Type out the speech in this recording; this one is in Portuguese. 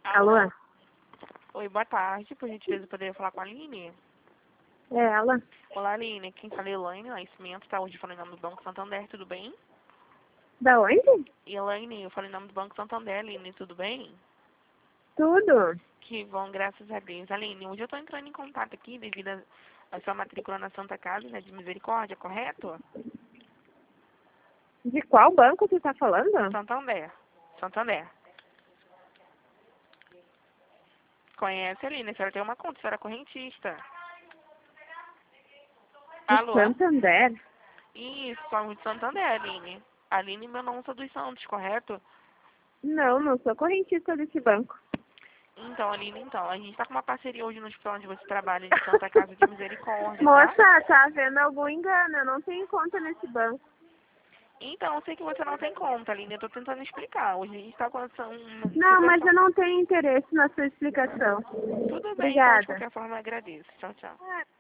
Alô? Alô? Oi, boa tarde. Por gentileza, poderia falar com a Aline? É ela? Olá, Aline. Quem fala é Elaine Nascimento. Tá hoje falando em nome do Banco Santander, tudo bem? Da onde? Elaine, eu falei em nome do Banco Santander, Aline, tudo bem? Tudo. Que bom, graças a Deus. Aline, hoje eu tô entrando em contato aqui devido a sua matrícula na Santa Casa, né, de Misericórdia, correto? De qual banco você tá falando? Santander. Santander. Conhece, Aline? A senhora tem uma conta, a senhora é correntista. De Alô? Santander? Isso, somos de Santander, Aline. Aline Mendonça dos Santos, correto? Não, não sou correntista desse banco. Então, Aline, a gente tá com uma parceria hoje no hospital onde você trabalha, de Santa Casa de Misericórdia, tá? Moça, tá havendo algum engano. Eu não tenho conta nesse banco. Então, eu sei que você não tem conta, Aline, eu tô tentando explicar. Hoje a gente tá com uma Não, mas situação... eu não tenho interesse na sua explicação. Tudo bem, então, de Obrigada. qualquer forma, eu agradeço. Tchau, tchau.